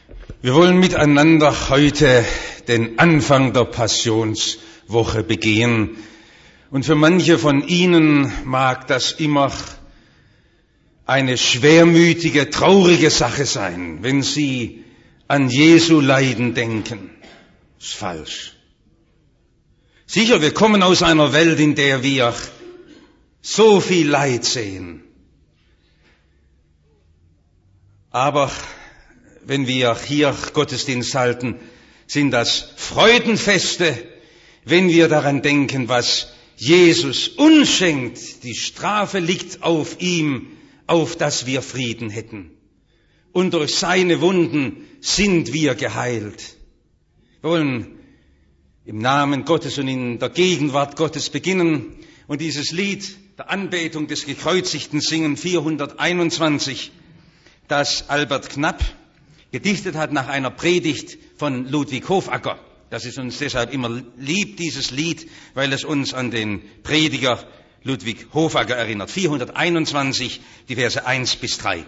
Wir wollen miteinander heute den Anfang der Passionswoche begehen. Und für manche von Ihnen mag das immer eine schwermütige, traurige Sache sein, wenn Sie an Jesu Leiden denken. Das ist falsch. Sicher, wir kommen aus einer Welt, in der wir so viel Leid sehen. Aber wenn wir hier Gottesdienst halten, sind das Freudenfeste, wenn wir daran denken, was Jesus uns schenkt. Die Strafe liegt auf ihm, auf dass wir Frieden hätten. Und durch seine Wunden sind wir geheilt. Wir wollen im Namen Gottes und in der Gegenwart Gottes beginnen und dieses Lied der Anbetung des Gekreuzigten singen, 421, das Albert Knapp gedichtet hat nach einer Predigt von Ludwig Hofacker. Das ist uns deshalb immer lieb, dieses Lied, weil es uns an den Prediger Ludwig Hofacker erinnert. 421, die Verse 1 bis 3.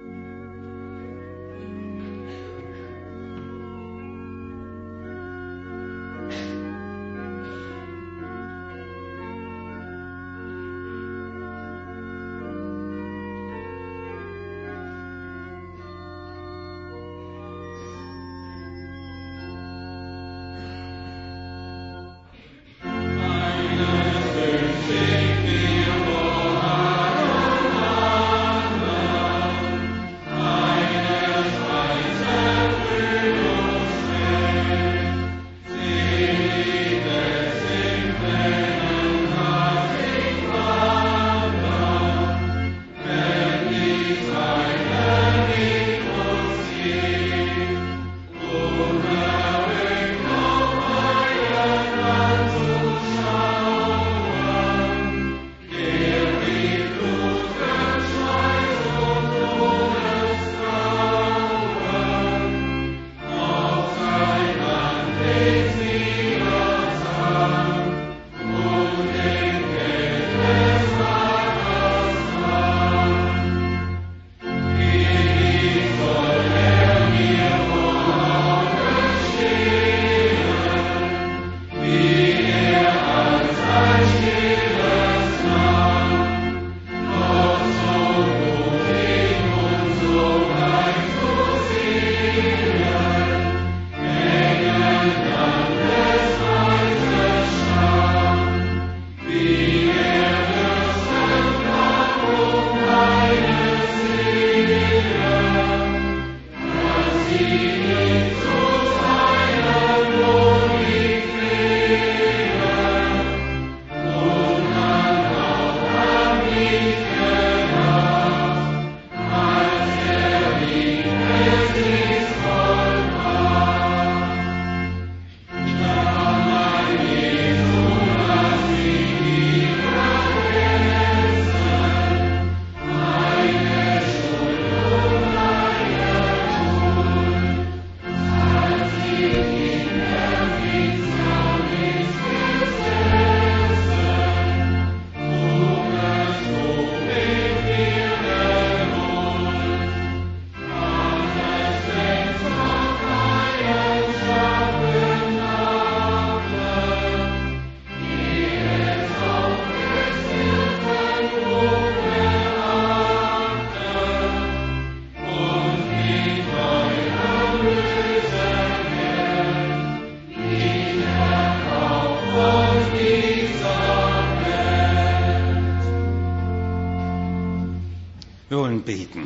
Wir wollen beten.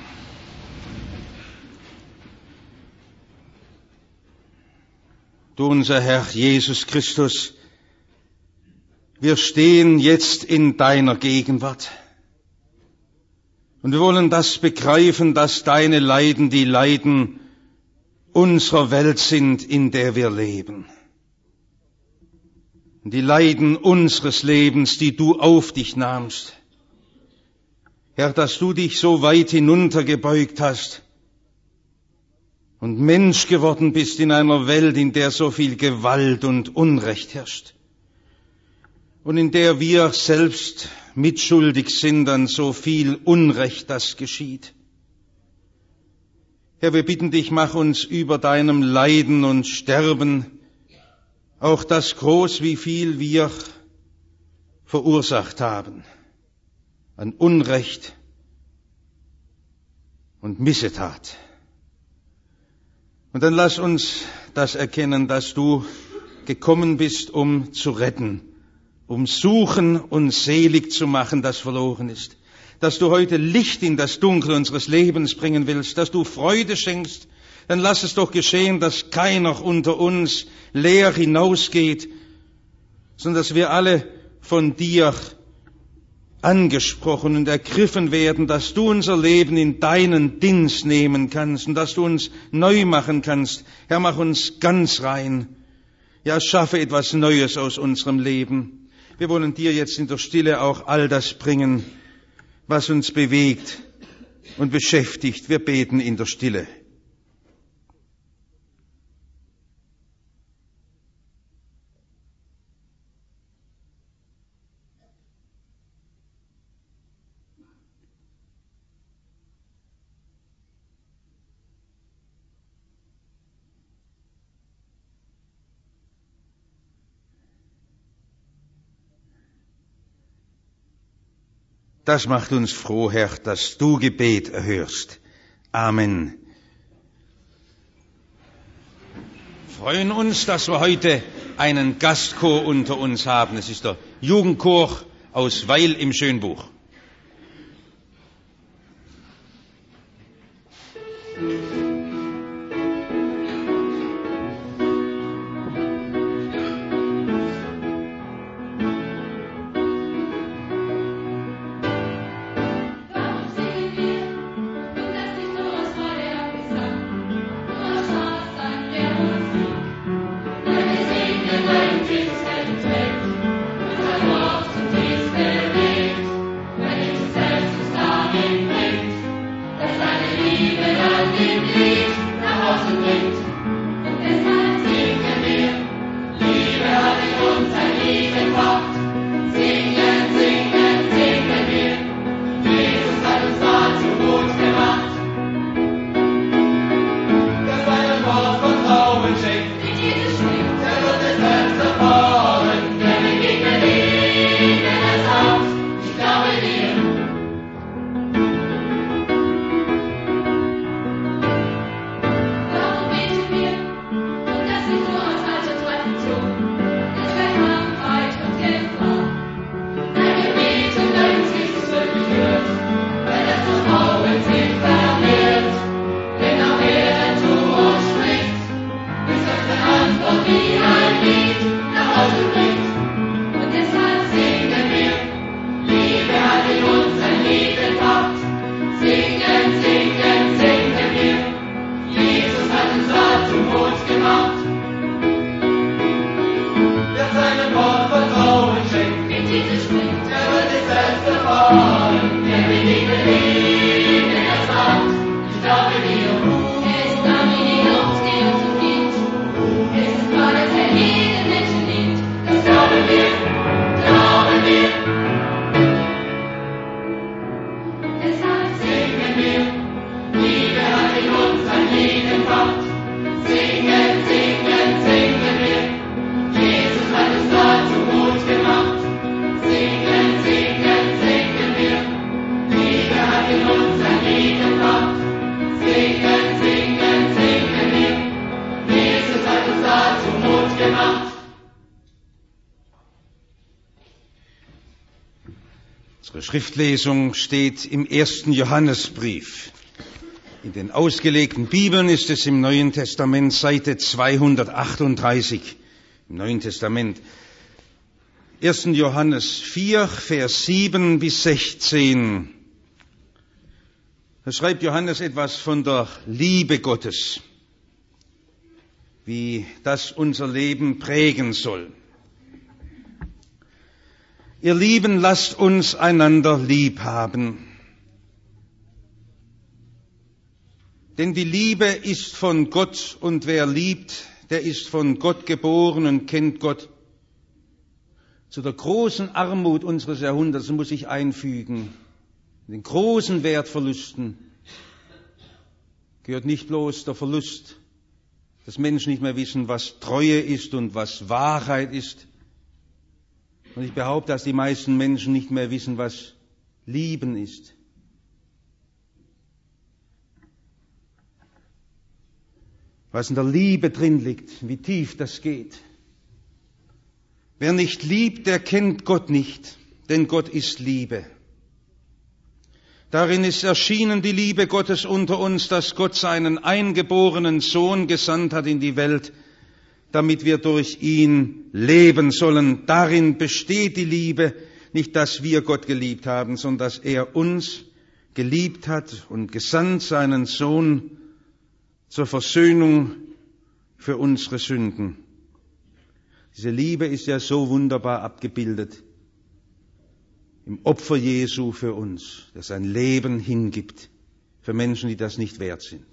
Du, unser Herr Jesus Christus, wir stehen jetzt in deiner Gegenwart. Und wir wollen das begreifen, dass deine Leiden die Leiden unserer Welt sind, in der wir leben. Und die Leiden unseres Lebens, die du auf dich nahmst. Herr, dass du dich so weit hinuntergebeugt hast und Mensch geworden bist in einer Welt, in der so viel Gewalt und Unrecht herrscht und in der wir selbst mitschuldig sind an so viel Unrecht, das geschieht. Herr, wir bitten dich, mach uns über deinem Leiden und Sterben auch das groß, wie viel wir verursacht haben an Unrecht und Missetat. Und dann lass uns das erkennen, dass du gekommen bist, um zu retten, um suchen und selig zu machen, das verloren ist. Dass du heute Licht in das Dunkel unseres Lebens bringen willst, dass du Freude schenkst, dann lass es doch geschehen, dass keiner unter uns leer hinausgeht, sondern dass wir alle von dir angesprochen und ergriffen werden, dass du unser Leben in deinen Dienst nehmen kannst und dass du uns neu machen kannst. Herr, mach uns ganz rein. Ja, schaffe etwas Neues aus unserem Leben. Wir wollen dir jetzt in der Stille auch all das bringen, was uns bewegt und beschäftigt. Wir beten in der Stille. Das macht uns froh, Herr, dass du Gebet erhörst. Amen. Wir freuen uns, dass wir heute einen Gastchor unter uns haben. Es ist der Jugendchor aus Weil im Schönbuch. Unsere Schriftlesung steht im 1. Johannesbrief. In den ausgelegten Bibeln ist es im Neuen Testament Seite 238 im Neuen Testament. 1. Johannes 4, Vers 7 bis 16. Da schreibt Johannes etwas von der Liebe Gottes, wie das unser Leben prägen soll. Ihr Lieben, lasst uns einander lieb haben. Denn die Liebe ist von Gott, und wer liebt, der ist von Gott geboren und kennt Gott. Zu der großen Armut unseres Jahrhunderts muss ich einfügen, den großen Wertverlusten, gehört nicht bloß der Verlust, dass Menschen nicht mehr wissen, was Treue ist und was Wahrheit ist. Und ich behaupte, dass die meisten Menschen nicht mehr wissen, was Lieben ist. Was in der Liebe drin liegt, wie tief das geht. Wer nicht liebt, der kennt Gott nicht, denn Gott ist Liebe. Darin ist erschienen die Liebe Gottes unter uns, dass Gott seinen eingeborenen Sohn gesandt hat in die Welt, damit wir durch ihn leben sollen. Darin besteht die Liebe, nicht dass wir Gott geliebt haben, sondern dass er uns geliebt hat und gesandt seinen Sohn zur Versöhnung für unsere Sünden. Diese Liebe ist ja so wunderbar abgebildet im Opfer Jesu für uns, der sein Leben hingibt für Menschen, die das nicht wert sind.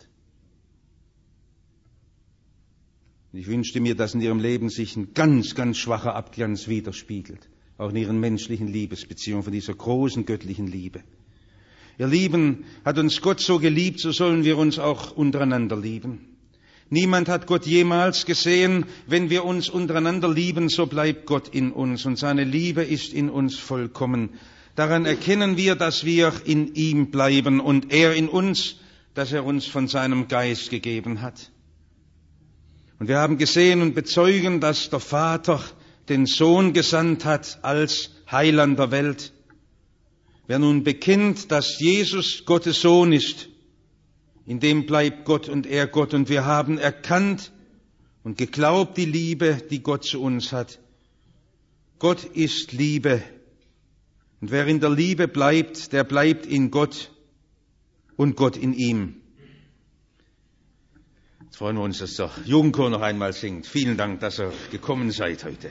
Und ich wünschte mir, dass in ihrem Leben sich ein ganz, ganz schwacher Abglanz widerspiegelt, auch in ihren menschlichen Liebesbeziehungen von dieser großen göttlichen Liebe. Ihr Lieben, hat uns Gott so geliebt, so sollen wir uns auch untereinander lieben. Niemand hat Gott jemals gesehen. Wenn wir uns untereinander lieben, so bleibt Gott in uns und seine Liebe ist in uns vollkommen. Daran erkennen wir, dass wir in ihm bleiben und er in uns, dass er uns von seinem Geist gegeben hat. Und wir haben gesehen und bezeugen, dass der Vater den Sohn gesandt hat als Heiland der Welt. Wer nun bekennt, dass Jesus Gottes Sohn ist, in dem bleibt Gott und er Gott. Und wir haben erkannt und geglaubt die Liebe, die Gott zu uns hat. Gott ist Liebe. Und wer in der Liebe bleibt, der bleibt in Gott und Gott in ihm. Jetzt freuen wir uns, dass der Jugendchor noch einmal singt. Vielen Dank, dass ihr gekommen seid heute.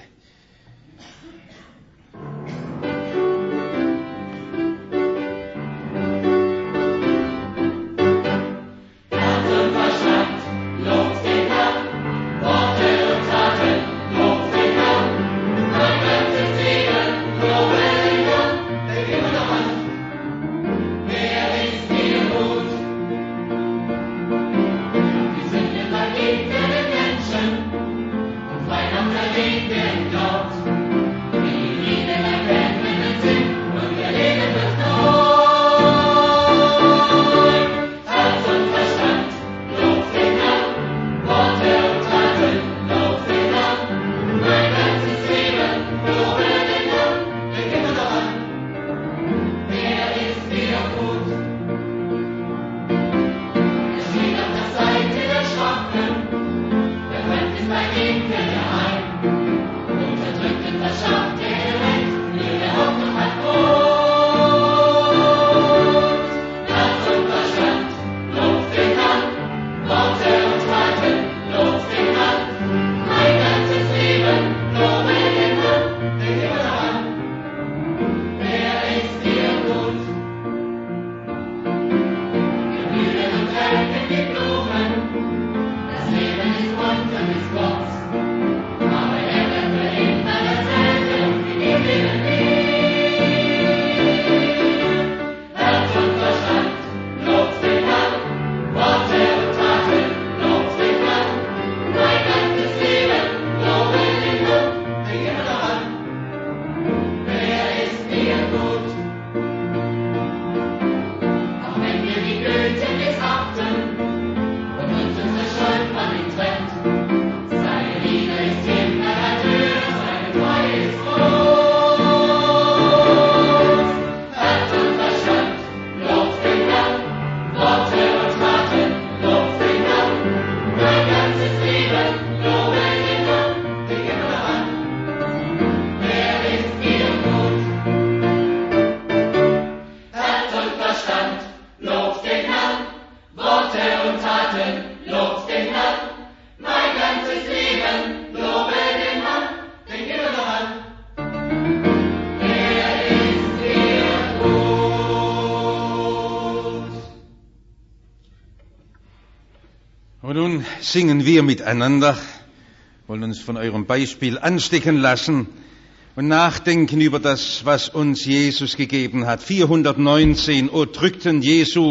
Und nun singen wir miteinander, wollen uns von eurem Beispiel anstecken lassen und nachdenken über das, was uns Jesus gegeben hat. 419, O drückten Jesu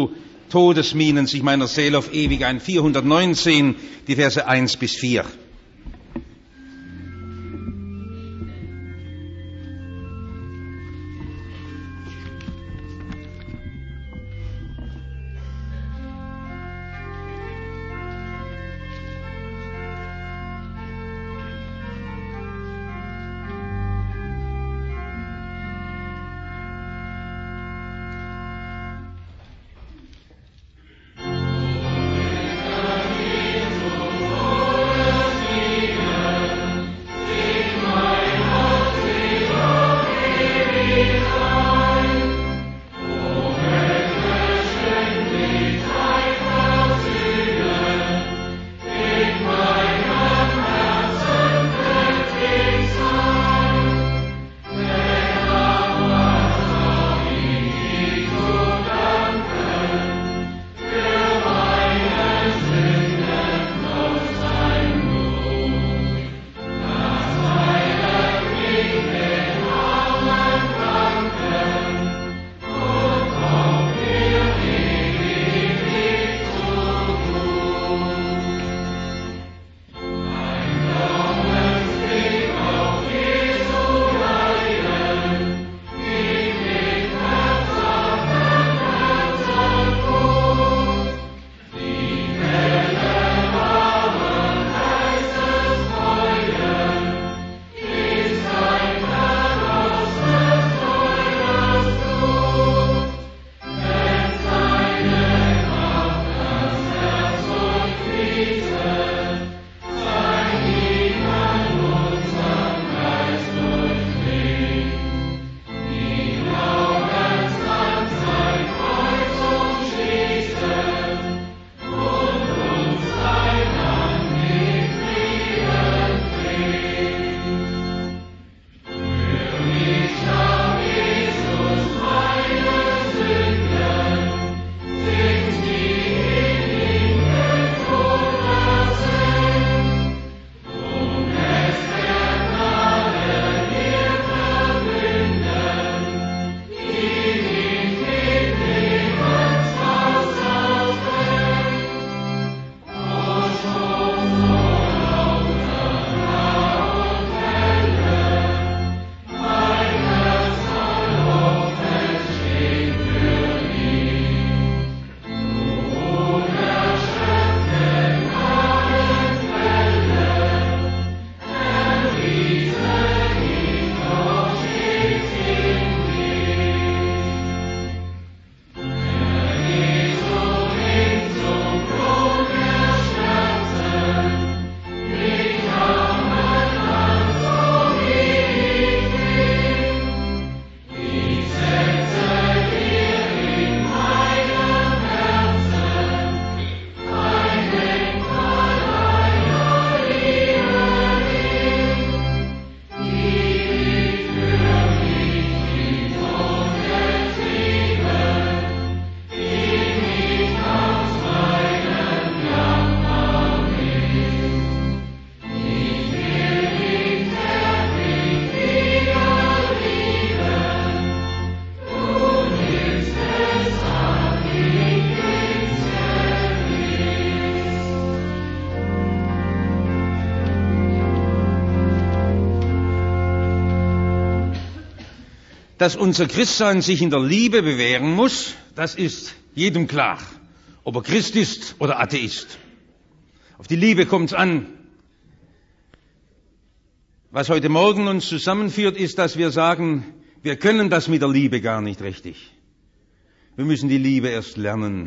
Todesminen sich meiner Seele auf ewig ein. 419, die Verse 1 bis 4. Dass unser Christsein sich in der Liebe bewähren muss, das ist jedem klar, ob er Christ ist oder Atheist. Auf die Liebe kommt es an. Was heute Morgen uns zusammenführt, ist, dass wir sagen, wir können das mit der Liebe gar nicht richtig. Wir müssen die Liebe erst lernen.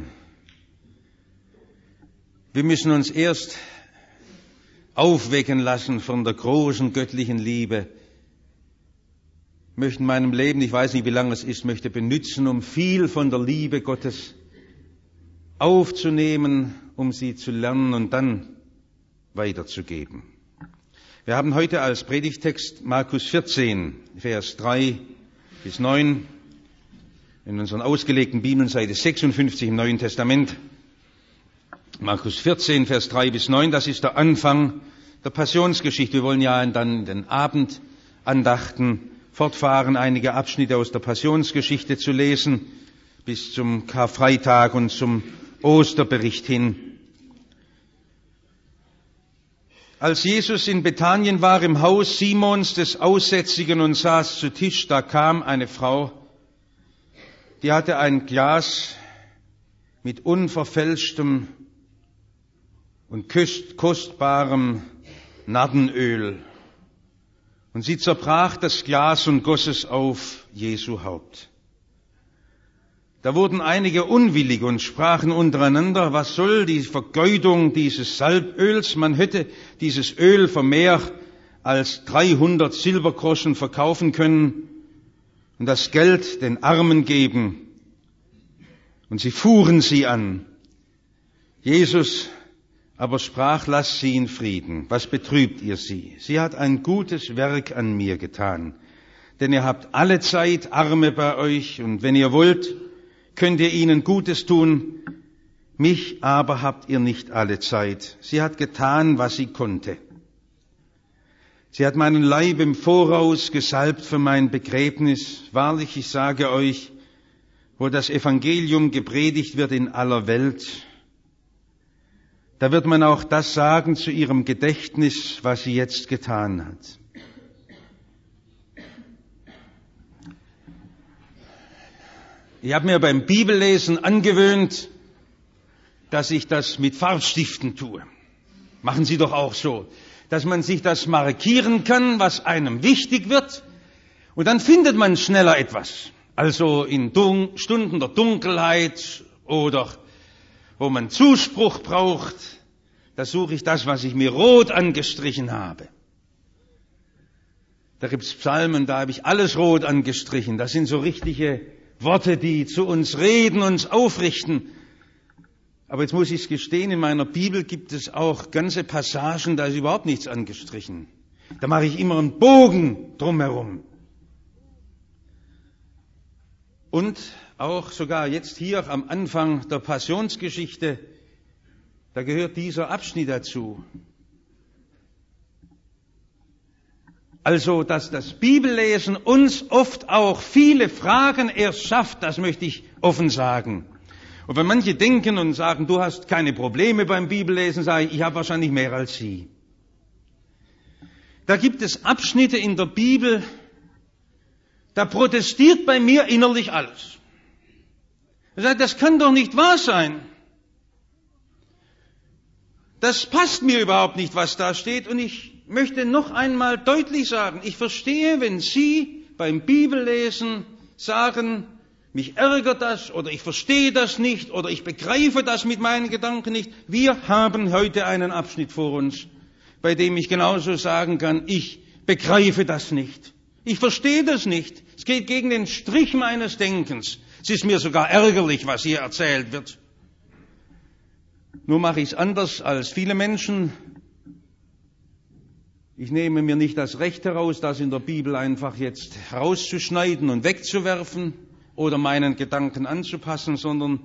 Wir müssen uns erst aufwecken lassen von der großen göttlichen Liebe. Ich möchte in meinem Leben, ich weiß nicht, wie lange es ist, möchte benützen, um viel von der Liebe Gottes aufzunehmen, um sie zu lernen und dann weiterzugeben. Wir haben heute als Predigtext Markus 14, Vers 3 bis 9, in unseren ausgelegten Bibeln, Seite 56 im Neuen Testament. Markus 14, Vers 3 bis 9, das ist der Anfang der Passionsgeschichte. Wir wollen ja dann in den Abendandachten fortfahren, einige Abschnitte aus der Passionsgeschichte zu lesen. bis zum Karfreitag und zum Osterbericht hin. Als Jesus in Bethanien war, im Haus Simons des Aussätzigen und saß zu Tisch, da kam eine Frau, die hatte ein Glas mit unverfälschtem und kostbarem Nardenöl. Und sie zerbrach das Glas und goss es auf Jesu Haupt. Da wurden einige unwillig und sprachen untereinander, was soll die Vergeudung dieses Salböls? Man hätte dieses Öl für mehr als 300 Silbergroschen verkaufen können und das Geld den Armen geben. Und sie fuhren sie an. Jesus aber sprach, lasst sie in Frieden. Was betrübt ihr sie? Sie hat ein gutes Werk an mir getan. Denn ihr habt alle Zeit Arme bei euch und wenn ihr wollt, könnt ihr ihnen Gutes tun. Mich aber habt ihr nicht alle Zeit. Sie hat getan, was sie konnte. Sie hat meinen Leib im Voraus gesalbt für mein Begräbnis. Wahrlich, ich sage euch, wo das Evangelium gepredigt wird in aller Welt, da wird man auch das sagen zu ihrem Gedächtnis, was sie jetzt getan hat. Ich habe mir beim Bibellesen angewöhnt, dass ich das mit Farbstiften tue. Machen Sie doch auch so, dass man sich das markieren kann, was einem wichtig wird, und dann findet man schneller etwas. Also in Stunden der Dunkelheit oder wo man Zuspruch braucht, da suche ich das, was ich mir rot angestrichen habe. Da gibt's Psalmen, da habe ich alles rot angestrichen. Das sind so richtige Worte, die zu uns reden, uns aufrichten. Aber jetzt muss ich es gestehen, in meiner Bibel gibt es auch ganze Passagen, da ist überhaupt nichts angestrichen. Da mache ich immer einen Bogen drumherum. Und auch sogar jetzt hier am Anfang der Passionsgeschichte, da gehört dieser Abschnitt dazu. Also, dass das Bibellesen uns oft auch viele Fragen erst schafft, das möchte ich offen sagen. Und wenn manche denken und sagen, du hast keine Probleme beim Bibellesen, sage ich habe wahrscheinlich mehr als Sie. Da gibt es Abschnitte in der Bibel, da protestiert bei mir innerlich alles. Das kann doch nicht wahr sein. Das passt mir überhaupt nicht, was da steht. Und ich möchte noch einmal deutlich sagen, ich verstehe, wenn Sie beim Bibellesen sagen, mich ärgert das oder ich verstehe das nicht oder ich begreife das mit meinen Gedanken nicht. Wir haben heute einen Abschnitt vor uns, bei dem ich genauso sagen kann, ich begreife das nicht. Ich verstehe das nicht. Es geht gegen den Strich meines Denkens. Es ist mir sogar ärgerlich, was hier erzählt wird. Nur mache ich es anders als viele Menschen. Ich nehme mir nicht das Recht heraus, das in der Bibel einfach jetzt herauszuschneiden und wegzuwerfen oder meinen Gedanken anzupassen, sondern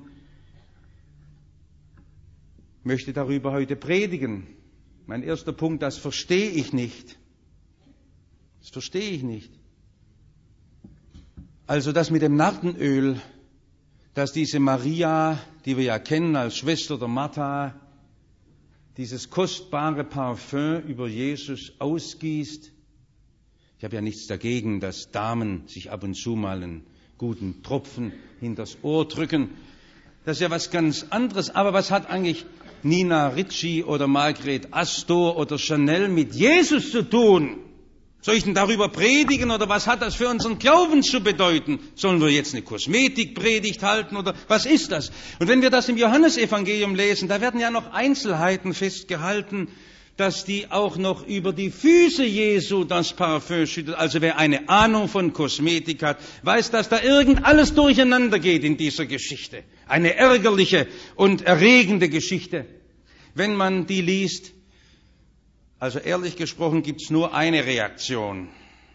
möchte darüber heute predigen. Mein erster Punkt, das verstehe ich nicht. Das verstehe ich nicht. Also das mit dem Nardenöl, dass diese Maria, die wir ja kennen als Schwester der Martha, dieses kostbare Parfüm über Jesus ausgießt. Ich habe ja nichts dagegen, dass Damen sich ab und zu mal einen guten Tropfen hinters Ohr drücken. Das ist ja was ganz anderes. Aber was hat eigentlich Nina Ricci oder Margret Astor oder Chanel mit Jesus zu tun? Soll ich denn darüber predigen oder was hat das für unseren Glauben zu bedeuten? Sollen wir jetzt eine Kosmetikpredigt halten oder was ist das? Und wenn wir das im Johannesevangelium lesen, da werden ja noch Einzelheiten festgehalten, dass die auch noch über die Füße Jesu das Parfüm schüttet. Also wer eine Ahnung von Kosmetik hat, weiß, dass da alles durcheinander geht in dieser Geschichte. Eine ärgerliche und erregende Geschichte, wenn man die liest. Also ehrlich gesprochen gibt es nur eine Reaktion.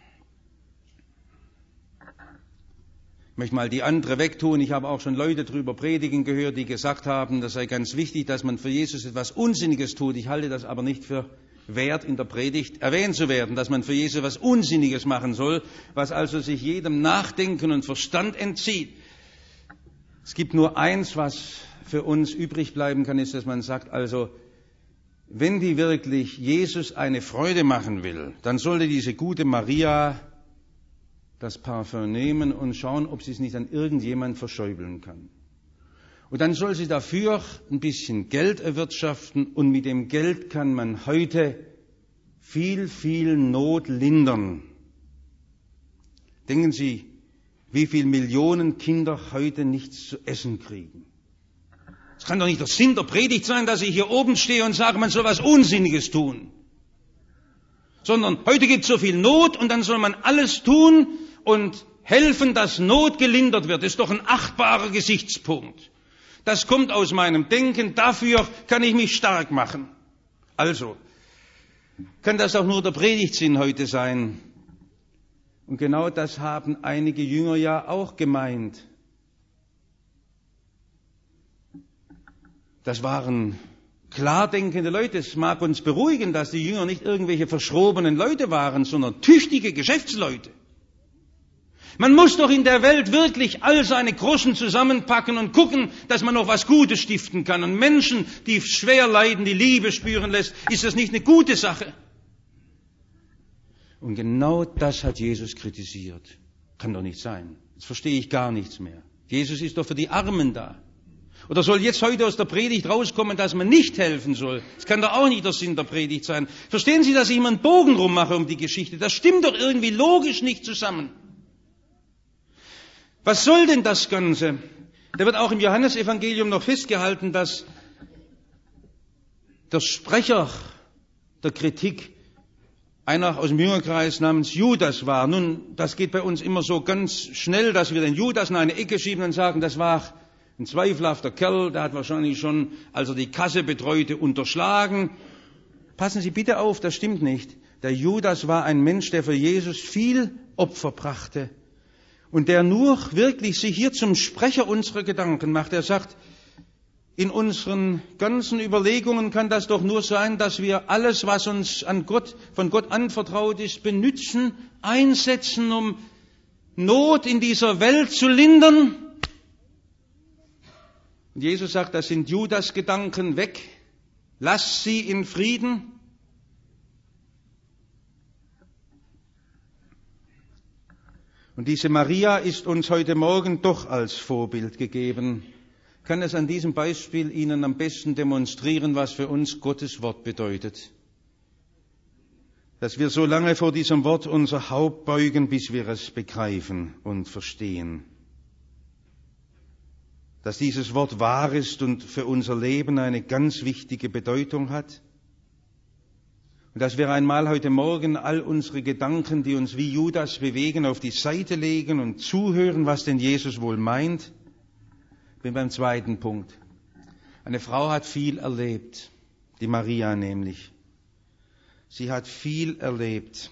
Ich möchte mal die andere wegtun. Ich habe auch schon Leute drüber predigen gehört, die gesagt haben, das sei ganz wichtig, dass man für Jesus etwas Unsinniges tut. Ich halte das aber nicht für wert, in der Predigt erwähnt zu werden, dass man für Jesus etwas Unsinniges machen soll, was also sich jedem Nachdenken und Verstand entzieht. Es gibt nur eins, was für uns übrig bleiben kann, ist, dass man sagt, also, wenn die wirklich Jesus eine Freude machen will, dann sollte diese gute Maria das Parfüm nehmen und schauen, ob sie es nicht an irgendjemand verschäubeln kann. Und dann soll sie dafür ein bisschen Geld erwirtschaften und mit dem Geld kann man heute viel, viel Not lindern. Denken Sie, wie viele Millionen Kinder heute nichts zu essen kriegen. Es kann doch nicht der Sinn der Predigt sein, dass ich hier oben stehe und sage, man soll was Unsinniges tun. Sondern heute gibt es so viel Not und dann soll man alles tun und helfen, dass Not gelindert wird. Das ist doch ein achtbarer Gesichtspunkt. Das kommt aus meinem Denken, dafür kann ich mich stark machen. Also, kann das auch nur der Predigtsinn heute sein? Und genau das haben einige Jünger ja auch gemeint. Das waren klar denkende Leute. Es mag uns beruhigen, dass die Jünger nicht irgendwelche verschrobenen Leute waren, sondern tüchtige Geschäftsleute. Man muss doch in der Welt wirklich all seine Groschen zusammenpacken und gucken, dass man noch was Gutes stiften kann. Und Menschen, die schwer leiden, die Liebe spüren lässt, ist das nicht eine gute Sache? Und genau das hat Jesus kritisiert. Kann doch nicht sein. Jetzt verstehe ich gar nichts mehr. Jesus ist doch für die Armen da. Oder soll jetzt heute aus der Predigt rauskommen, dass man nicht helfen soll? Das kann doch auch nicht der Sinn der Predigt sein. Verstehen Sie, dass ich immer einen Bogen rummache um die Geschichte? Das stimmt doch irgendwie logisch nicht zusammen. Was soll denn das Ganze? Da wird auch im Johannesevangelium noch festgehalten, dass der Sprecher der Kritik einer aus dem Jüngerkreis namens Judas war. Nun, das geht bei uns immer so ganz schnell, dass wir den Judas in eine Ecke schieben und sagen, das war ein zweifelhafter Kerl, der hat wahrscheinlich schon, als er die Kasse betreute, unterschlagen. Passen Sie bitte auf, das stimmt nicht. Der Judas war ein Mensch, der für Jesus viel Opfer brachte. Und der nur wirklich sich hier zum Sprecher unserer Gedanken macht. Er sagt, in unseren ganzen Überlegungen kann das doch nur sein, dass wir alles, was uns von Gott anvertraut ist, benützen, einsetzen, um Not in dieser Welt zu lindern. Und Jesus sagt, das sind Judas Gedanken, weg, lass sie in Frieden. Und diese Maria ist uns heute Morgen doch als Vorbild gegeben. Ich kann es an diesem Beispiel Ihnen am besten demonstrieren, was für uns Gottes Wort bedeutet. Dass wir so lange vor diesem Wort unser Haupt beugen, bis wir es begreifen und verstehen. Dass dieses Wort wahr ist und für unser Leben eine ganz wichtige Bedeutung hat. Und dass wir einmal heute Morgen all unsere Gedanken, die uns wie Judas bewegen, auf die Seite legen und zuhören, was denn Jesus wohl meint. Ich bin beim zweiten Punkt. Eine Frau hat viel erlebt, die Maria nämlich. Sie hat viel erlebt.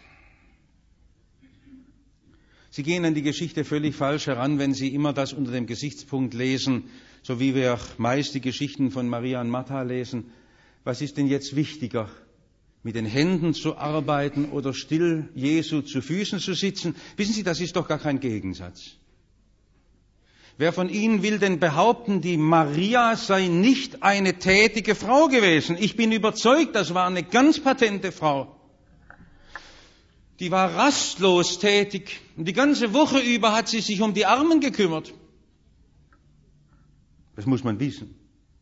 Sie gehen an die Geschichte völlig falsch heran, wenn Sie immer das unter dem Gesichtspunkt lesen, so wie wir meist die Geschichten von Maria und Martha lesen. Was ist denn jetzt wichtiger? Mit den Händen zu arbeiten oder still Jesu zu Füßen zu sitzen? Wissen Sie, das ist doch gar kein Gegensatz. Wer von Ihnen will denn behaupten, die Maria sei nicht eine tätige Frau gewesen? Ich bin überzeugt, das war eine ganz patente Frau. Die war rastlos tätig und die ganze Woche über hat sie sich um die Armen gekümmert. Das muss man wissen.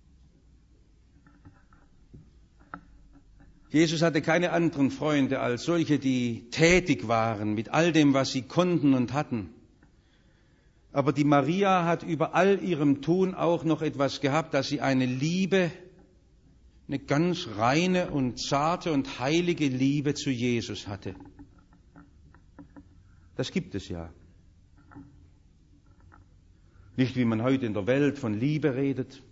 Jesus hatte keine anderen Freunde als solche, die tätig waren mit all dem, was sie konnten und hatten. Aber die Maria hat über all ihrem Tun auch noch etwas gehabt, dass sie eine Liebe, eine ganz reine und zarte und heilige Liebe zu Jesus hatte. Das gibt es ja. Nicht wie man heute in der Welt von Liebe redet,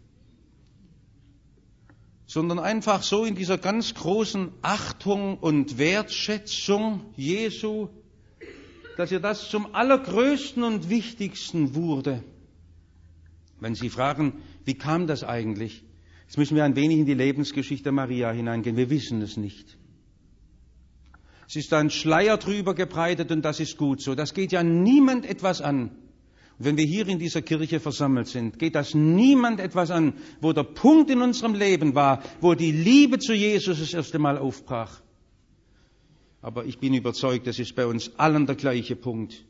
sondern einfach so in dieser ganz großen Achtung und Wertschätzung Jesu, dass ihr das zum allergrößten und wichtigsten wurde. Wenn Sie fragen, wie kam das eigentlich? Jetzt müssen wir ein wenig in die Lebensgeschichte Maria hineingehen. Wir wissen es nicht. Es ist ein Schleier drüber gebreitet und das ist gut so. Das geht ja niemand etwas an. Wenn wir hier in dieser Kirche versammelt sind, geht das niemand etwas an, wo der Punkt in unserem Leben war, wo die Liebe zu Jesus das erste Mal aufbrach. Aber ich bin überzeugt, das ist bei uns allen der gleiche Punkt.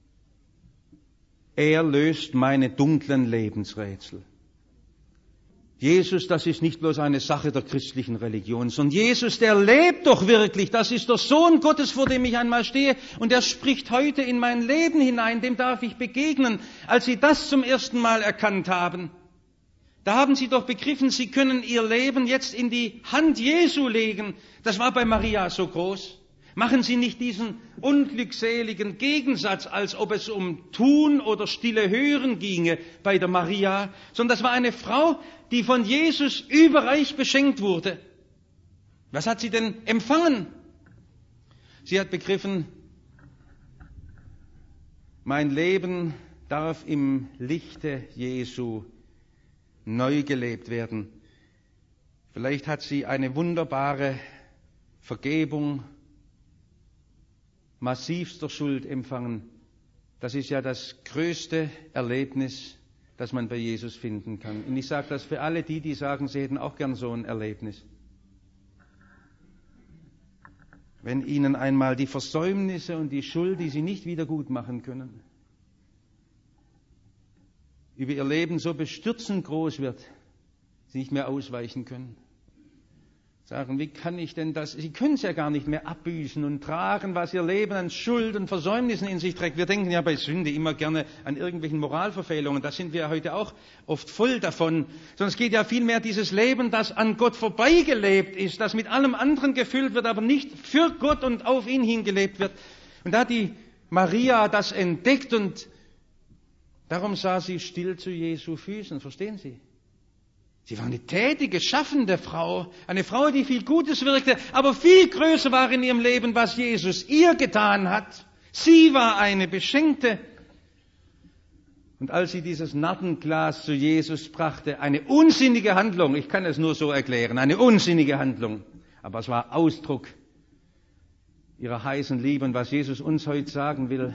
Er löst meine dunklen Lebensrätsel. Jesus, das ist nicht bloß eine Sache der christlichen Religion, sondern Jesus, der lebt doch wirklich. Das ist der Sohn Gottes, vor dem ich einmal stehe. Und er spricht heute in mein Leben hinein, dem darf ich begegnen. Als Sie das zum ersten Mal erkannt haben, da haben Sie doch begriffen, Sie können Ihr Leben jetzt in die Hand Jesu legen. Das war bei Maria so groß. Machen Sie nicht diesen unglückseligen Gegensatz, als ob es um Tun oder stille Hören ginge bei der Maria, sondern das war eine Frau, die von Jesus überreich beschenkt wurde. Was hat sie denn empfangen? Sie hat begriffen, mein Leben darf im Lichte Jesu neu gelebt werden. Vielleicht hat sie eine wunderbare Vergebung massivster Schuld empfangen. Das ist ja das größte Erlebnis, das man bei Jesus finden kann. Und ich sage das für alle die sagen, sie hätten auch gern so ein Erlebnis. Wenn ihnen einmal die Versäumnisse und die Schuld, die sie nicht wieder gut machen können, über ihr Leben so bestürzend groß wird, sie nicht mehr ausweichen können. Sagen, wie kann ich denn das? Sie können es ja gar nicht mehr abbüßen und tragen, was ihr Leben an Schuld und Versäumnissen in sich trägt. Wir denken ja bei Sünde immer gerne an irgendwelchen Moralverfehlungen. Da sind wir heute auch oft voll davon. Sondern es geht ja vielmehr dieses Leben, das an Gott vorbeigelebt ist, das mit allem anderen gefüllt wird, aber nicht für Gott und auf ihn hingelebt wird. Und da hat die Maria das entdeckt und darum saß sie still zu Jesu Füßen. Verstehen Sie? Sie war eine tätige, schaffende Frau, eine Frau, die viel Gutes wirkte, aber viel größer war in ihrem Leben, was Jesus ihr getan hat. Sie war eine Beschenkte. Und als sie dieses Nattenglas zu Jesus brachte, eine unsinnige Handlung, ich kann es nur so erklären, eine unsinnige Handlung, aber es war Ausdruck ihrer heißen Liebe. Und was Jesus uns heute sagen will,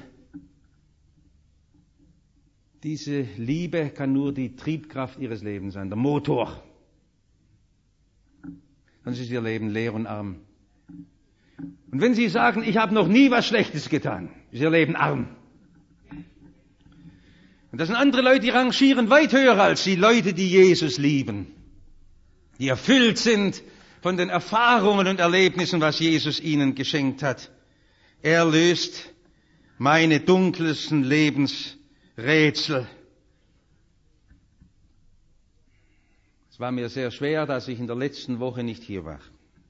diese Liebe kann nur die Triebkraft ihres Lebens sein, der Motor. Sonst ist ihr Leben leer und arm. Und wenn Sie sagen, ich habe noch nie was Schlechtes getan, ist ihr Leben arm. Und das sind andere Leute, die rangieren weit höher als die Leute, die Jesus lieben, die erfüllt sind von den Erfahrungen und Erlebnissen, was Jesus ihnen geschenkt hat. Er löst meine dunkelsten Lebensrätsel. Es war mir sehr schwer, dass ich in der letzten Woche nicht hier war.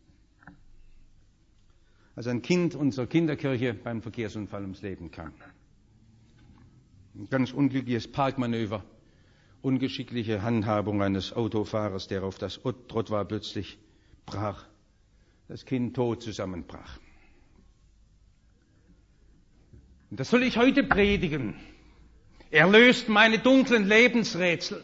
Als ein Kind unserer Kinderkirche beim Verkehrsunfall ums Leben kam. Ein ganz unglückliches Parkmanöver, ungeschickliche Handhabung eines Autofahrers, der auf das Trottoir plötzlich brach. Das Kind tot zusammenbrach. Und das soll ich heute predigen. Er löst meine dunklen Lebensrätsel.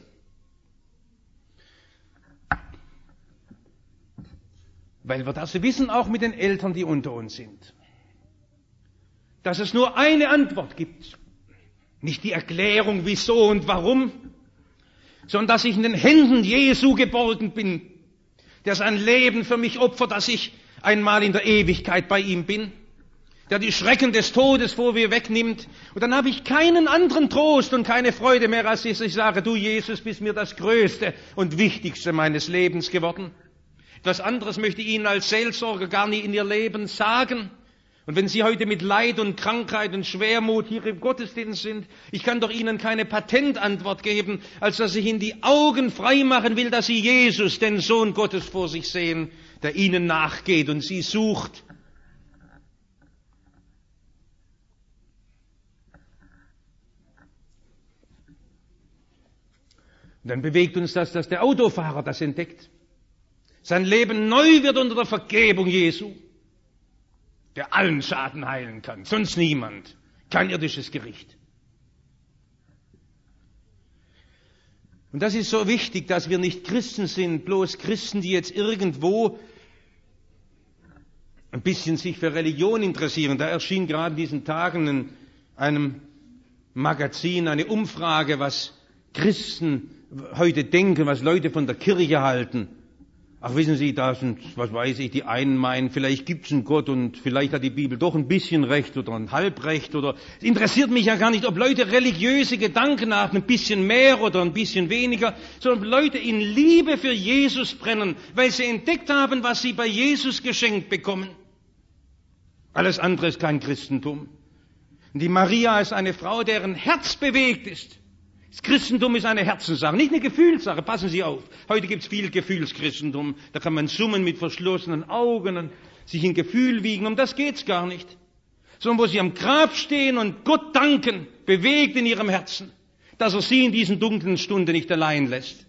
Weil wir das wissen, auch mit den Eltern, die unter uns sind. Dass es nur eine Antwort gibt. Nicht die Erklärung, wieso und warum, sondern dass ich in den Händen Jesu geborgen bin, der sein Leben für mich opfert, dass ich einmal in der Ewigkeit bei ihm bin, der die Schrecken des Todes vor mir wegnimmt. Und dann habe ich keinen anderen Trost und keine Freude mehr, als ich sage, du Jesus bist mir das Größte und Wichtigste meines Lebens geworden. Etwas anderes möchte ich Ihnen als Seelsorger gar nie in Ihr Leben sagen. Und wenn Sie heute mit Leid und Krankheit und Schwermut hier im Gottesdienst sind, ich kann doch Ihnen keine Patentantwort geben, als dass ich Ihnen die Augen frei machen will, dass Sie Jesus, den Sohn Gottes, vor sich sehen, der Ihnen nachgeht und Sie sucht. Und dann bewegt uns das, dass der Autofahrer das entdeckt. Sein Leben neu wird unter der Vergebung Jesu, der allen Schaden heilen kann, sonst niemand, kein irdisches Gericht. Und das ist so wichtig, dass wir nicht Christen sind, bloß Christen, die jetzt irgendwo ein bisschen sich für Religion interessieren. Da erschien gerade in diesen Tagen in einem Magazin eine Umfrage, was Christen heute denken, was Leute von der Kirche halten. Ach, wissen Sie, da sind, was weiß ich, die einen meinen, vielleicht gibt's einen Gott und vielleicht hat die Bibel doch ein bisschen Recht oder ein Halbrecht oder, es interessiert mich ja gar nicht, ob Leute religiöse Gedanken haben, ein bisschen mehr oder ein bisschen weniger, sondern ob Leute in Liebe für Jesus brennen, weil sie entdeckt haben, was sie bei Jesus geschenkt bekommen. Alles andere ist kein Christentum. Und die Maria ist eine Frau, deren Herz bewegt ist. Das Christentum ist eine Herzenssache, nicht eine Gefühlssache. Passen Sie auf. Heute gibt es viel Gefühlschristentum. Da kann man summen mit verschlossenen Augen und sich in Gefühl wiegen. Um das geht's gar nicht. Sondern wo Sie am Grab stehen und Gott danken, bewegt in Ihrem Herzen, dass er Sie in diesen dunklen Stunden nicht allein lässt.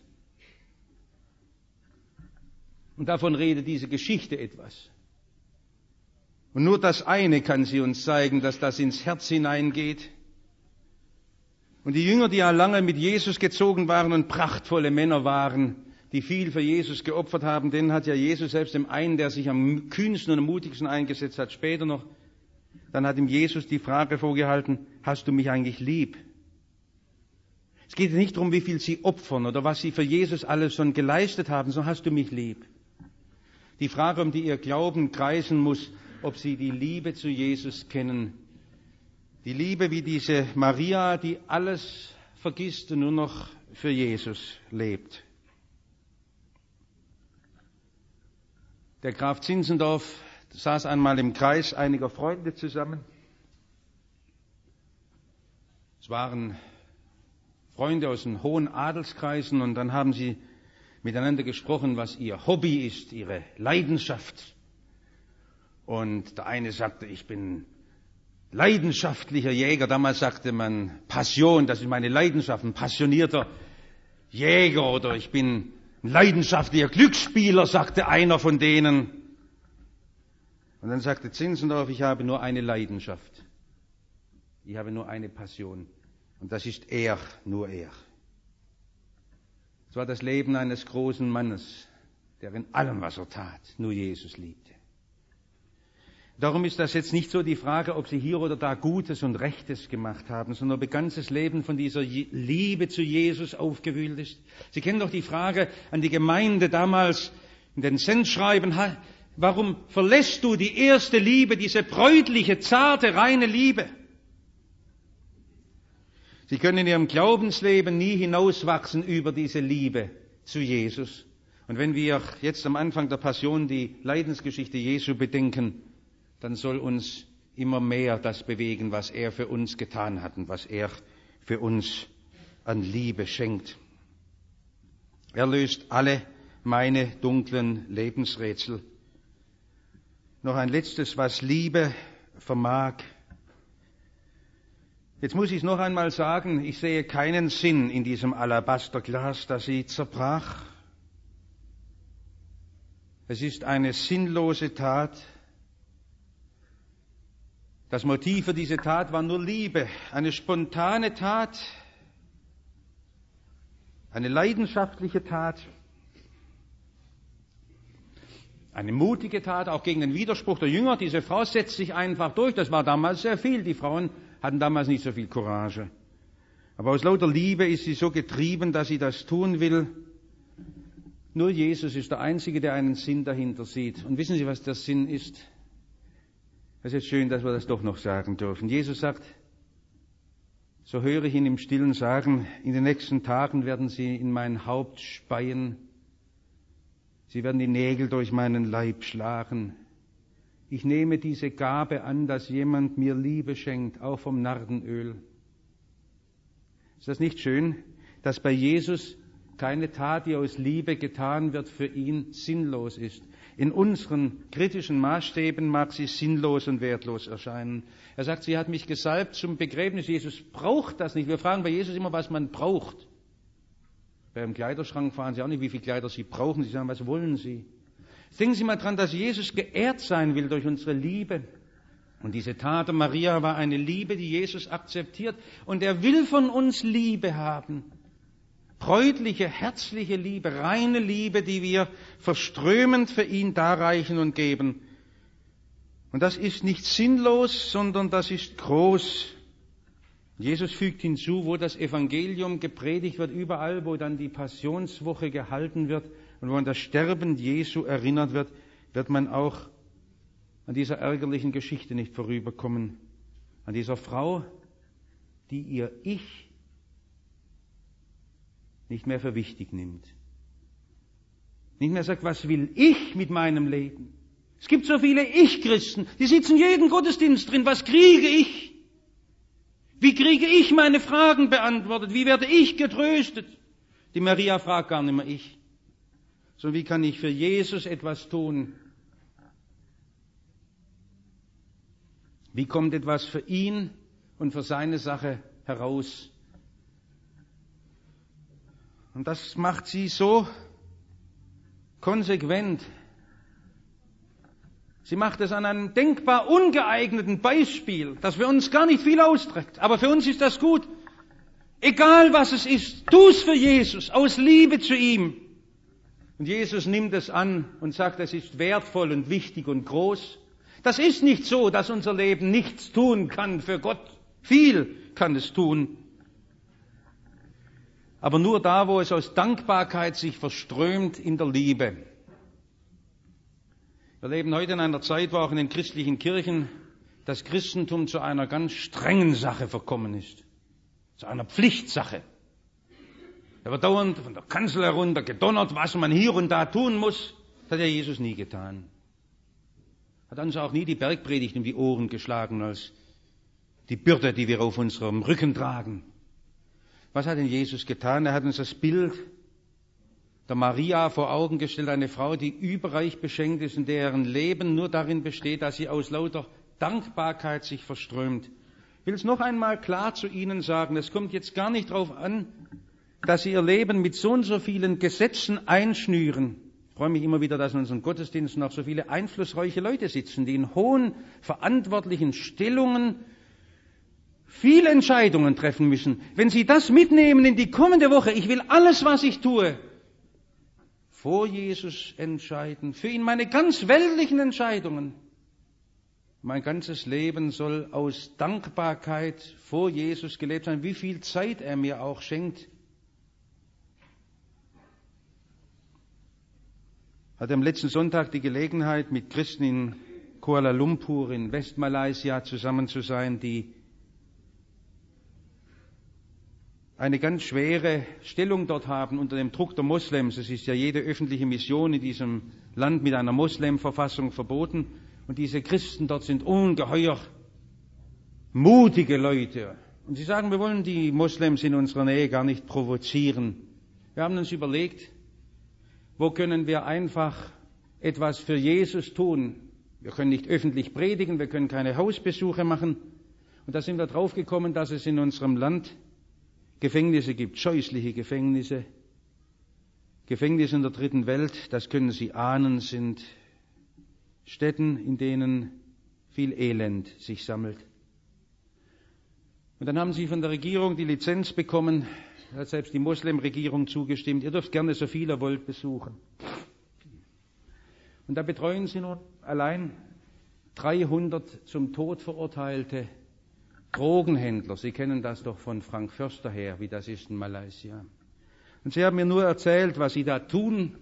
Und davon redet diese Geschichte etwas. Und nur das eine kann sie uns zeigen, dass das ins Herz hineingeht. Und die Jünger, die ja lange mit Jesus gezogen waren und prachtvolle Männer waren, die viel für Jesus geopfert haben, denen hat ja Jesus selbst dem einen, der sich am kühnsten und am mutigsten eingesetzt hat, später noch, dann hat ihm Jesus die Frage vorgehalten, hast du mich eigentlich lieb? Es geht nicht darum, wie viel sie opfern oder was sie für Jesus alles schon geleistet haben, sondern hast du mich lieb? Die Frage, um die ihr Glauben kreisen muss, ob sie die Liebe zu Jesus kennen. Die Liebe wie diese Maria, die alles vergisst und nur noch für Jesus lebt. Der Graf Zinzendorf saß einmal im Kreis einiger Freunde zusammen. Es waren Freunde aus den hohen Adelskreisen und dann haben sie miteinander gesprochen, was ihr Hobby ist, ihre Leidenschaft. Und der eine sagte, ich bin leidenschaftlicher Jäger. Damals sagte man Passion, das ist meine Leidenschaft, ein passionierter Jäger. Oder ich bin ein leidenschaftlicher Glücksspieler, sagte einer von denen. Und dann sagte Zinzendorf, ich habe nur eine Leidenschaft. Ich habe nur eine Passion. Und das ist er, nur er. Es war das Leben eines großen Mannes, der in allem, was er tat, nur Jesus liebte. Darum ist das jetzt nicht so die Frage, ob Sie hier oder da Gutes und Rechtes gemacht haben, sondern ob Ihr ganzes Leben von dieser Liebe zu Jesus aufgewühlt ist. Sie kennen doch die Frage an die Gemeinde damals in den Sendschreiben, warum verlässt du die erste Liebe, diese bräutliche, zarte, reine Liebe? Sie können in Ihrem Glaubensleben nie hinauswachsen über diese Liebe zu Jesus. Und wenn wir jetzt am Anfang der Passion die Leidensgeschichte Jesu bedenken, dann soll uns immer mehr das bewegen, was er für uns getan hat und was er für uns an Liebe schenkt. Er löst alle meine dunklen Lebensrätsel. Noch ein letztes, was Liebe vermag. Jetzt muss ich es noch einmal sagen, ich sehe keinen Sinn in diesem Alabasterglas, das sie zerbrach. Es ist eine sinnlose Tat. Das Motiv für diese Tat war nur Liebe, eine spontane Tat, eine leidenschaftliche Tat, eine mutige Tat, auch gegen den Widerspruch der Jünger. Diese Frau setzt sich einfach durch, das war damals sehr viel. Die Frauen hatten damals nicht so viel Courage. Aber aus lauter Liebe ist sie so getrieben, dass sie das tun will. Nur Jesus ist der Einzige, der einen Sinn dahinter sieht. Und wissen Sie, was der Sinn ist? Es ist jetzt schön, dass wir das doch noch sagen dürfen. Jesus sagt, so höre ich ihn im Stillen sagen, in den nächsten Tagen werden sie in mein Haupt speien. Sie werden die Nägel durch meinen Leib schlagen. Ich nehme diese Gabe an, dass jemand mir Liebe schenkt, auch vom Nardenöl. Ist das nicht schön, dass bei Jesus keine Tat, die aus Liebe getan wird, für ihn sinnlos ist? In unseren kritischen Maßstäben mag sie sinnlos und wertlos erscheinen. Er sagt, sie hat mich gesalbt zum Begräbnis. Jesus braucht das nicht. Wir fragen bei Jesus immer, was man braucht. Beim Kleiderschrank fragen Sie auch nicht, wie viele Kleider Sie brauchen. Sie sagen, was wollen Sie? Denken Sie mal dran, dass Jesus geehrt sein will durch unsere Liebe. Und diese Tat der Maria war eine Liebe, die Jesus akzeptiert. Und er will von uns Liebe haben. Bräutliche, herzliche Liebe, reine Liebe, die wir verströmend für ihn darreichen und geben. Und das ist nicht sinnlos, sondern das ist groß. Jesus fügt hinzu, wo das Evangelium gepredigt wird, überall, wo dann die Passionswoche gehalten wird und wo an das Sterben Jesu erinnert wird, wird man auch an dieser ärgerlichen Geschichte nicht vorüberkommen. An dieser Frau, die ihr Ich nicht mehr für wichtig nimmt. Nicht mehr sagt, was will ich mit meinem Leben? Es gibt so viele Ich-Christen, die sitzen jeden Gottesdienst drin. Was kriege ich? Wie kriege ich meine Fragen beantwortet? Wie werde ich getröstet? Die Maria fragt gar nicht mehr ich, sondern wie kann ich für Jesus etwas tun? Wie kommt etwas für ihn und für seine Sache heraus? Und das macht sie so konsequent. Sie macht es an einem denkbar ungeeigneten Beispiel, das für uns gar nicht viel austrägt. Aber für uns ist das gut. Egal was es ist, tu es für Jesus, aus Liebe zu ihm. Und Jesus nimmt es an und sagt, es ist wertvoll und wichtig und groß. Das ist nicht so, dass unser Leben nichts tun kann für Gott. Viel kann es tun. Aber nur da, wo es aus Dankbarkeit sich verströmt in der Liebe. Wir leben heute in einer Zeit, wo auch in den christlichen Kirchen das Christentum zu einer ganz strengen Sache verkommen ist. Zu einer Pflichtsache. Da wird dauernd von der Kanzel herunter gedonnert, was man hier und da tun muss. Das hat ja Jesus nie getan. Hat uns auch nie die Bergpredigt um die Ohren geschlagen als die Bürde, die wir auf unserem Rücken tragen. Was hat denn Jesus getan? Er hat uns das Bild der Maria vor Augen gestellt, eine Frau, die überreich beschenkt ist und deren Leben nur darin besteht, dass sie aus lauter Dankbarkeit sich verströmt. Ich will es noch einmal klar zu Ihnen sagen, es kommt jetzt gar nicht darauf an, dass Sie Ihr Leben mit so und so vielen Gesetzen einschnüren. Ich freue mich immer wieder, dass in unseren Gottesdiensten auch so viele einflussreiche Leute sitzen, die in hohen, verantwortlichen Stellungen viele Entscheidungen treffen müssen. Wenn Sie das mitnehmen in die kommende Woche, ich will alles, was ich tue, vor Jesus entscheiden, für ihn meine ganz weltlichen Entscheidungen. Mein ganzes Leben soll aus Dankbarkeit vor Jesus gelebt sein, wie viel Zeit er mir auch schenkt. Ich hatte am letzten Sonntag die Gelegenheit, mit Christen in Kuala Lumpur in Westmalaysia zusammen zu sein, die eine ganz schwere Stellung dort haben unter dem Druck der Moslems. Es ist ja jede öffentliche Mission in diesem Land mit einer Moslemverfassung verboten. Und diese Christen dort sind ungeheuer mutige Leute. Und sie sagen, wir wollen die Moslems in unserer Nähe gar nicht provozieren. Wir haben uns überlegt, wo können wir einfach etwas für Jesus tun? Wir können nicht öffentlich predigen, wir können keine Hausbesuche machen. Und da sind wir draufgekommen, dass es in unserem Land Gefängnisse gibt, scheußliche Gefängnisse. Gefängnisse in der dritten Welt, das können Sie ahnen, sind Städten, in denen viel Elend sich sammelt. Und dann haben sie von der Regierung die Lizenz bekommen, hat selbst die Moslem-Regierung zugestimmt, ihr dürft gerne so viel ihr wollt besuchen. Und da betreuen sie nun allein 300 zum Tod verurteilte Drogenhändler. Sie kennen das doch von Frank Förster her, wie das ist in Malaysia. Und sie haben mir nur erzählt, was sie da tun.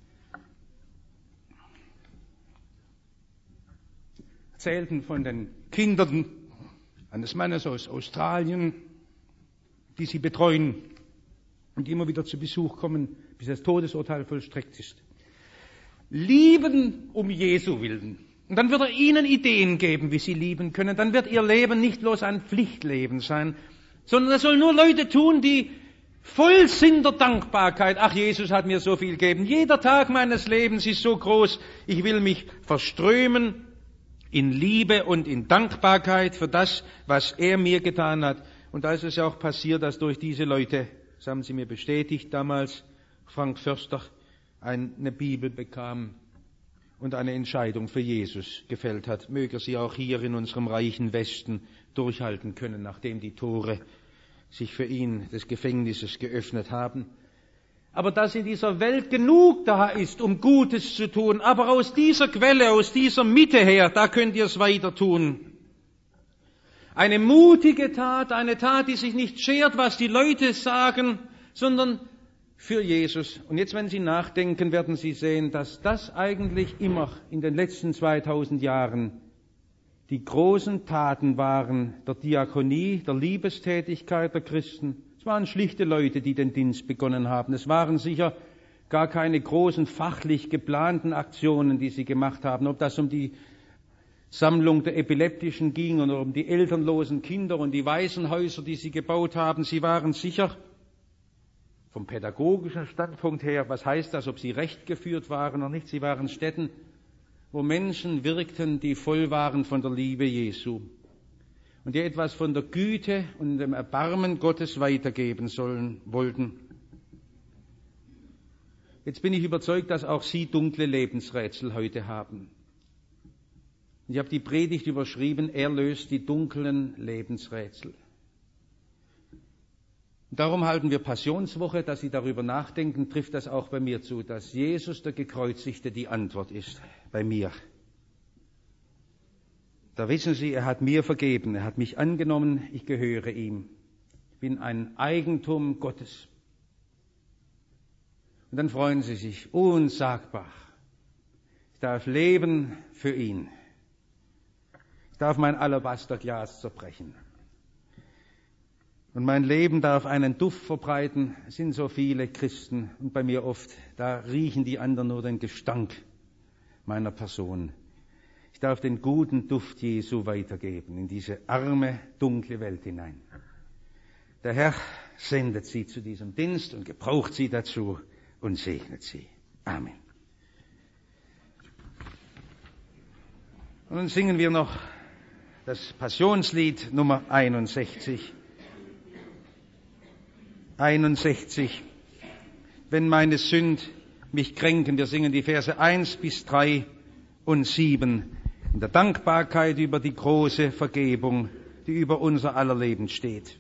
Erzählten von den Kindern eines Mannes aus Australien, die sie betreuen und die immer wieder zu Besuch kommen, bis das Todesurteil vollstreckt ist. Lieben um Jesu willen. Und dann wird er ihnen Ideen geben, wie sie lieben können. Dann wird ihr Leben nicht bloß ein Pflichtleben sein, sondern es sollen nur Leute tun, die voll sind der Dankbarkeit. Ach, Jesus hat mir so viel gegeben. Jeder Tag meines Lebens ist so groß. Ich will mich verströmen in Liebe und in Dankbarkeit für das, was er mir getan hat. Und da ist es ja auch passiert, dass durch diese Leute, das haben sie mir bestätigt damals, Frank Förster eine Bibel bekam und eine Entscheidung für Jesus gefällt hat. Möge er sie auch hier in unserem reichen Westen durchhalten können, nachdem die Tore sich für ihn des Gefängnisses geöffnet haben. Aber dass in dieser Welt genug da ist, um Gutes zu tun, aber aus dieser Quelle, aus dieser Mitte her, da könnt ihr es weiter tun. Eine mutige Tat, eine Tat, die sich nicht schert, was die Leute sagen, sondern für Jesus. Und jetzt, wenn Sie nachdenken, werden Sie sehen, dass das eigentlich immer in den letzten 2000 Jahren die großen Taten waren der Diakonie, der Liebestätigkeit der Christen. Es waren schlichte Leute, die den Dienst begonnen haben. Es waren sicher gar keine großen fachlich geplanten Aktionen, die sie gemacht haben, ob das um die Sammlung der Epileptischen ging oder um die elternlosen Kinder und die Waisenhäuser, die sie gebaut haben. Sie waren sicher vom pädagogischen Standpunkt her, was heißt das, ob sie recht geführt waren oder nicht? Sie waren Stätten, wo Menschen wirkten, die voll waren von der Liebe Jesu und die etwas von der Güte und dem Erbarmen Gottes weitergeben wollten. Jetzt bin ich überzeugt, dass auch Sie dunkle Lebensrätsel heute haben. Ich habe die Predigt überschrieben, er löst die dunklen Lebensrätsel. Und darum halten wir Passionswoche, dass Sie darüber nachdenken, trifft das auch bei mir zu, dass Jesus der Gekreuzigte die Antwort ist, bei mir. Da wissen Sie, er hat mir vergeben, er hat mich angenommen, ich gehöre ihm. Ich bin ein Eigentum Gottes. Und dann freuen Sie sich unsagbar. Ich darf leben für ihn. Ich darf mein Alabasterglas zerbrechen. Und mein Leben darf einen Duft verbreiten. Es sind so viele Christen und bei mir oft, da riechen die anderen nur den Gestank meiner Person. Ich darf den guten Duft Jesu weitergeben in diese arme, dunkle Welt hinein. Der Herr sendet sie zu diesem Dienst und gebraucht sie dazu und segnet sie. Amen. Und nun singen wir noch das Passionslied Nummer 61. 61. Wenn meine Sünd mich kränken. Wir singen die Verse 1 bis 3 und 7 in der Dankbarkeit über die große Vergebung, die über unser aller Leben steht.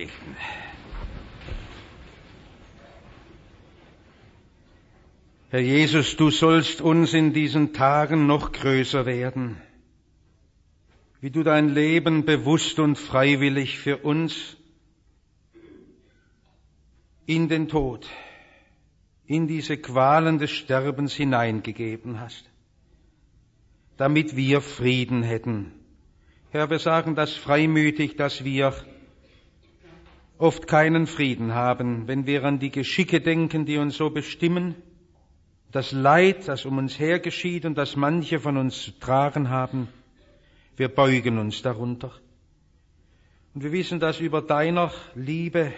beten. Herr Jesus, du sollst uns in diesen Tagen noch größer werden, wie du dein Leben bewusst und freiwillig für uns in den Tod, in diese Qualen des Sterbens hineingegeben hast, damit wir Frieden hätten. Herr, wir sagen das freimütig, dass wir oft keinen Frieden haben, wenn wir an die Geschicke denken, die uns so bestimmen, das Leid, das um uns her geschieht und das manche von uns zu tragen haben. Wir beugen uns darunter. Und wir wissen, dass über deiner Liebe,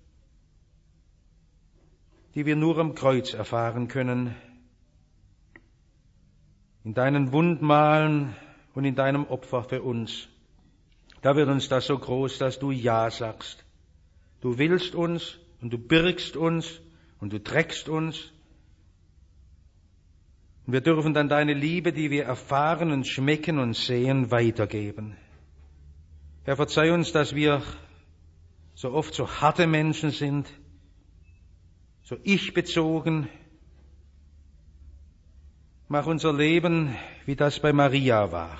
die wir nur am Kreuz erfahren können, in deinen Wundmalen und in deinem Opfer für uns, da wird uns das so groß, dass du Ja sagst. Du willst uns und du birgst uns und du trägst uns. Und wir dürfen dann deine Liebe, die wir erfahren und schmecken und sehen, weitergeben. Herr, verzeih uns, dass wir so oft so harte Menschen sind, so ich-bezogen. Mach unser Leben, wie das bei Maria war,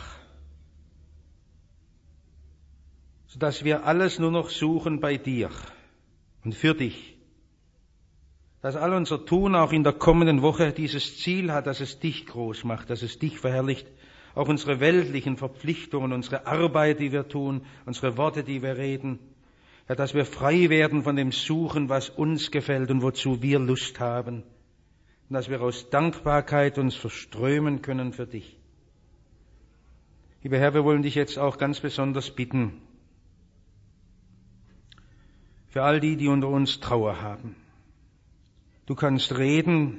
sodass wir alles nur noch suchen bei dir und für dich. Dass all unser Tun auch in der kommenden Woche dieses Ziel hat, dass es dich groß macht, dass es dich verherrlicht. Auch unsere weltlichen Verpflichtungen, unsere Arbeit, die wir tun, unsere Worte, die wir reden. Ja, dass wir frei werden von dem Suchen, was uns gefällt und wozu wir Lust haben. Und dass wir aus Dankbarkeit uns verströmen können für dich. Lieber Herr, wir wollen dich jetzt auch ganz besonders bitten, für all die, die unter uns Trauer haben. Du kannst reden,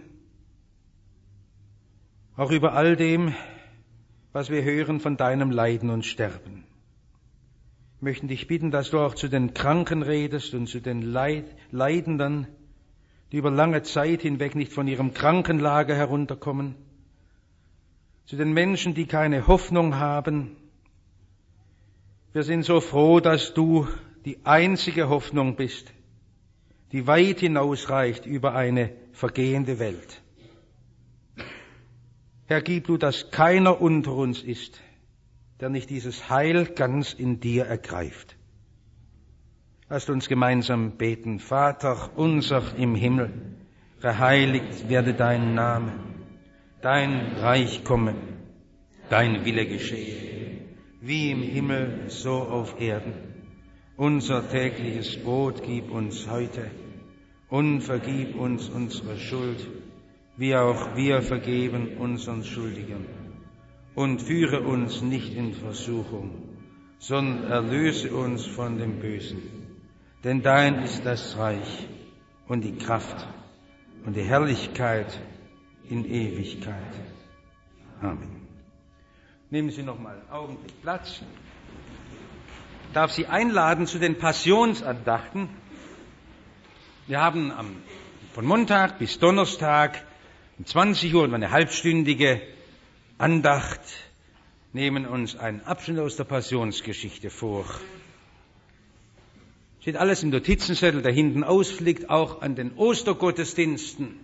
auch über all dem, was wir hören von deinem Leiden und Sterben. Wir möchten dich bitten, dass du auch zu den Kranken redest und zu den Leidenden, die über lange Zeit hinweg nicht von ihrem Krankenlager herunterkommen, zu den Menschen, die keine Hoffnung haben. Wir sind so froh, dass du die einzige Hoffnung bist, die weit hinausreicht über eine vergehende Welt. Herr, gib du, dass keiner unter uns ist, der nicht dieses Heil ganz in dir ergreift. Lasst uns gemeinsam beten. Vater unser im Himmel, geheiligt werde dein Name, dein Reich komme, dein Wille geschehe, wie im Himmel, so auf Erden. Unser tägliches Brot gib uns heute und vergib uns unsere Schuld, wie auch wir vergeben unseren Schuldigen. Und führe uns nicht in Versuchung, sondern erlöse uns von dem Bösen. Denn dein ist das Reich und die Kraft und die Herrlichkeit in Ewigkeit. Amen. Nehmen Sie noch mal einen Augenblick Platz. Ich darf Sie einladen zu den Passionsandachten. Wir haben von Montag bis Donnerstag um 20 Uhr eine halbstündige Andacht, nehmen uns einen Abschnitt aus der Passionsgeschichte vor. Steht alles im Notizenzettel, der hinten ausfliegt, auch an den Ostergottesdiensten.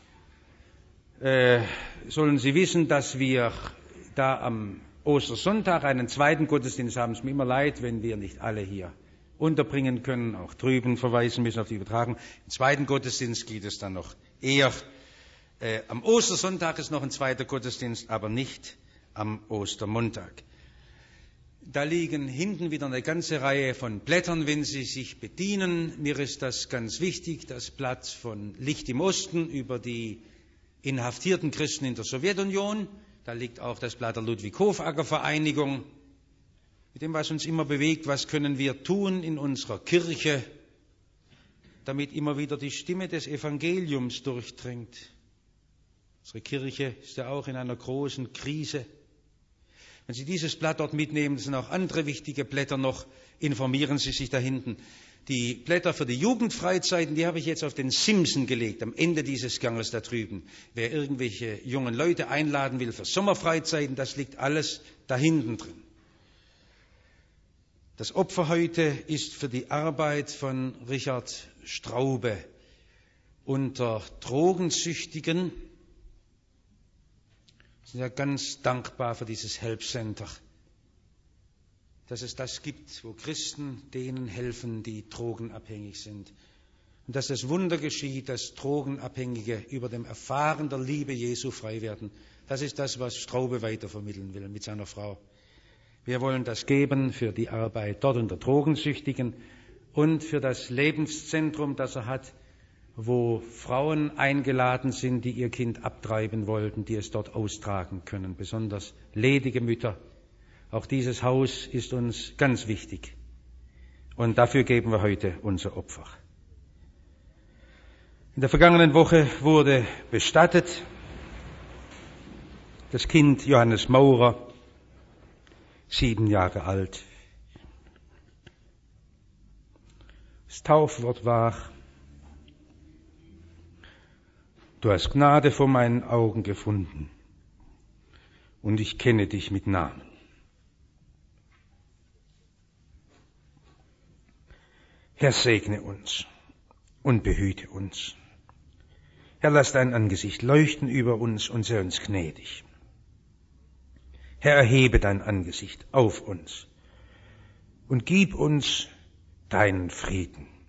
Sollen Sie wissen, dass wir da am Ostersonntag einen zweiten Gottesdienst haben. Es ist mir immer leid, wenn wir nicht alle hier unterbringen können, auch drüben verweisen müssen auf die Übertragung. Im zweiten Gottesdienst geht es dann noch eher. Am Ostersonntag ist noch ein zweiter Gottesdienst, aber nicht am Ostermontag. Da liegen hinten wieder eine ganze Reihe von Blättern, wenn Sie sich bedienen. Mir ist das ganz wichtig, das Blatt von Licht im Osten über die inhaftierten Christen in der Sowjetunion. Da liegt auch das Blatt der Ludwig-Hofacker-Vereinigung. Mit dem, was uns immer bewegt, was können wir tun in unserer Kirche, damit immer wieder die Stimme des Evangeliums durchdringt. Unsere Kirche ist ja auch in einer großen Krise. Wenn Sie dieses Blatt dort mitnehmen, es sind auch andere wichtige Blätter noch, informieren Sie sich da hinten. Die Blätter für die Jugendfreizeiten, die habe ich jetzt auf den Simsen gelegt, am Ende dieses Ganges da drüben. Wer irgendwelche jungen Leute einladen will für Sommerfreizeiten, das liegt alles da hinten drin. Das Opfer heute ist für die Arbeit von Richard Straube unter Drogensüchtigen. Wir sind ja ganz dankbar für dieses Help Center, dass es das gibt, wo Christen denen helfen, die drogenabhängig sind. Und dass das Wunder geschieht, dass Drogenabhängige über dem Erfahren der Liebe Jesu frei werden. Das ist das, was Straube weitervermitteln will mit seiner Frau. Wir wollen das geben für die Arbeit dort unter Drogensüchtigen und für das Lebenszentrum, das er hat, wo Frauen eingeladen sind, die ihr Kind abtreiben wollten, die es dort austragen können, besonders ledige Mütter. Auch dieses Haus ist uns ganz wichtig. Und dafür geben wir heute unser Opfer. In der vergangenen Woche wurde bestattet das Kind Johannes Maurer, 7 Jahre alt. Das Taufwort war: Du hast Gnade vor meinen Augen gefunden und ich kenne dich mit Namen. Herr, segne uns und behüte uns. Herr, lass dein Angesicht leuchten über uns und sei uns gnädig. Herr, erhebe dein Angesicht auf uns und gib uns deinen Frieden.